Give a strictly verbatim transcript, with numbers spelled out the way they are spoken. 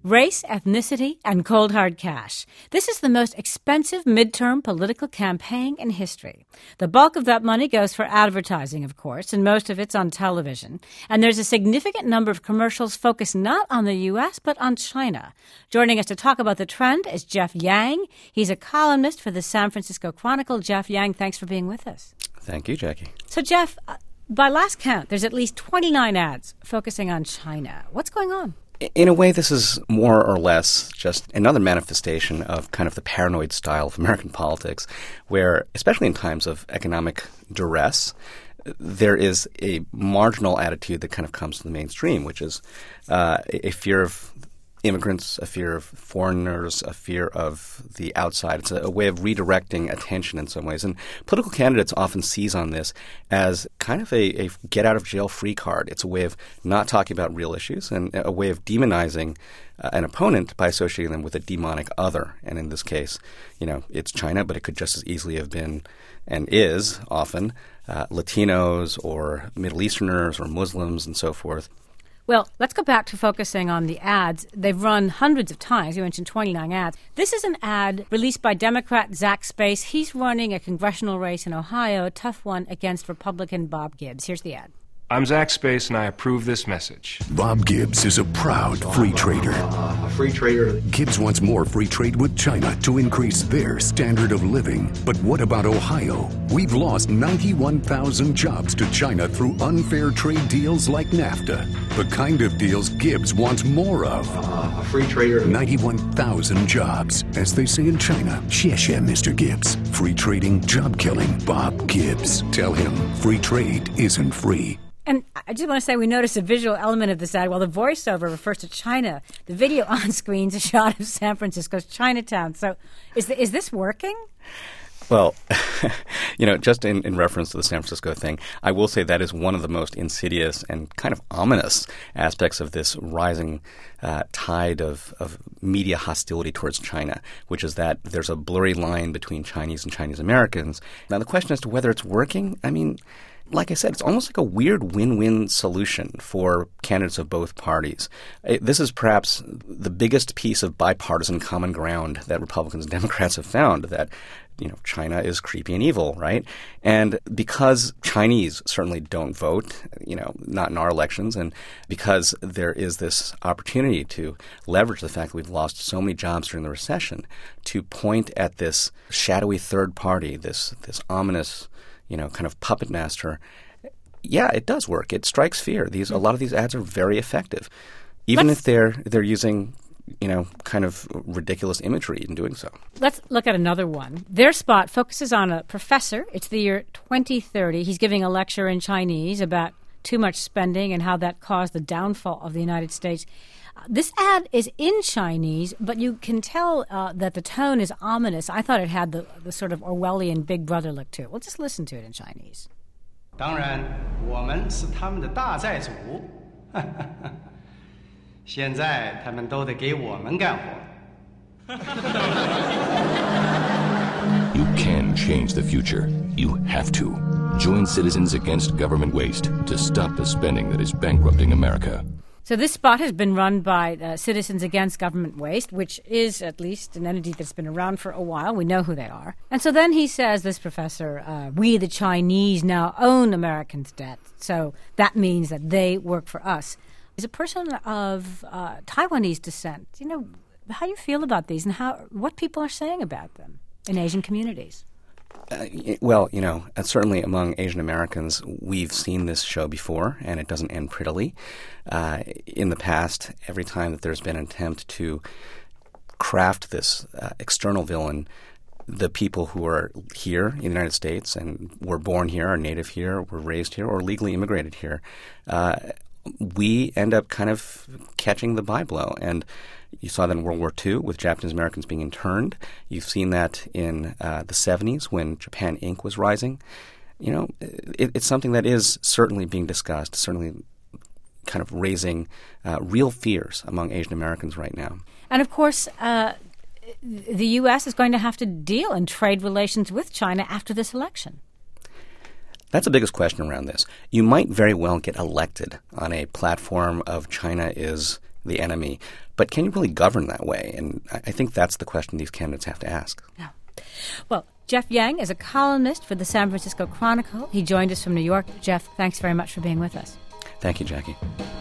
Race, ethnicity, and cold hard cash. This is the most expensive midterm political campaign in history. The bulk of that money goes for advertising, of course, and most of it's on television. And there's a significant number of commercials focused not on the U S, but on China. Joining us to talk about the trend is Jeff Yang. He's a columnist for the San Francisco Chronicle. Jeff Yang, thanks for being with us. Thank you, Jackie. So, Jeff, by last count, there's at least twenty-nine ads focusing on China. What's going on? In a way, this is more or less just another manifestation of kind of the paranoid style of American politics, where, especially in times of economic duress, there is a marginal attitude that kind of comes to the mainstream, which is uh, a fear of immigrants, a fear of foreigners, a fear of the outside. It's a, a way of redirecting attention in some ways. And political candidates often seize on this as kind of a, a get-out-of-jail-free card. It's a way of not talking about real issues and a way of demonizing uh, an opponent by associating them with a demonic other. And in this case, you know, it's China, but it could just as easily have been and is often uh, Latinos or Middle Easterners or Muslims and so forth. Well, let's go back to focusing on the ads. They've run hundreds of times. You mentioned twenty-nine ads. This is an ad released by Democrat Zach Space. He's running a congressional race in Ohio, a tough one, against Republican Bob Gibbs. Here's the ad. I'm Zach Space, and I approve this message. Bob Gibbs is a proud free trader. A free trader. Gibbs wants more free trade with China to increase their standard of living. But what about Ohio? We've lost ninety-one thousand jobs to China through unfair trade deals like NAFTA. The kind of deals Gibbs wants more of. A free trader. ninety-one thousand jobs. As they say in China, xie xie, Mister Gibbs. Free trading, job killing, Bob Gibbs. Tell him free trade isn't free. And I just want to say we noticed a visual element of this ad. While the voiceover refers to China, the video on screen is a shot of San Francisco's Chinatown. So is the, is this working? Well, you know, just in, in reference to the San Francisco thing, I will say that is one of the most insidious and kind of ominous aspects of this rising uh, tide of, of media hostility towards China, which is that there's a blurry line between Chinese and Chinese Americans. Now, the question as to whether it's working, I mean, like I said, it's almost like a weird win-win solution for candidates of both parties. It, this is perhaps the biggest piece of bipartisan common ground that Republicans and Democrats have found, that, you know, China is creepy and evil, right? And because Chinese certainly don't vote, you know, not in our elections, and because there is this opportunity to leverage the fact that we've lost so many jobs during the recession to point at this shadowy third party, this this ominous, you know, kind of puppet master, yeah, it does work. It strikes fear. These a lot of these ads are very effective, even Let's, if they're they're using, you know, kind of ridiculous imagery in doing so. Let's look at another one. Their spot focuses on a professor. It's the year twenty thirty. He's giving a lecture in Chinese about too much spending and how that caused the downfall of the United States. This ad is in Chinese, but you can tell uh, that the tone is ominous. I thought it had the, the sort of Orwellian Big Brother look to it. We'll just listen to it in Chinese. 当然，我们是他们的大债主。现在他们都得给我们干活。 You can change the future. You have to. Join Citizens Against Government Waste to stop the spending that is bankrupting America. So this spot has been run by uh, Citizens Against Government Waste, which is at least an entity that's been around for a while. We know who they are. And so then he says, this professor, uh, we the Chinese now own Americans' debt. So that means that they work for us. As a person of uh, Taiwanese descent, you know, how do you feel about these and how what people are saying about them in Asian communities? Uh, well, you know, uh, certainly among Asian Americans, we've seen this show before, and it doesn't end prettily. Uh, in the past, every time that there's been an attempt to craft this uh, external villain, the people who are here in the United States and were born here, are native here, were raised here, or legally immigrated here, uh, we end up kind of catching the byblow. And you saw that in World War Two with Japanese Americans being interned. You've seen that in uh, the seventies when Japan Incorporated was rising. You know, it, it's something that is certainly being discussed, certainly kind of raising uh, real fears among Asian Americans right now. And of course, uh, the U S is going to have to deal in trade relations with China after this election. That's the biggest question around this. You might very well get elected on a platform of China is the enemy. But can you really govern that way? And I, I think that's the question these candidates have to ask. Yeah. Well, Jeff Yang is a columnist for the San Francisco Chronicle. He joined us from New York. Jeff, thanks very much for being with us. Thank you, Jackie.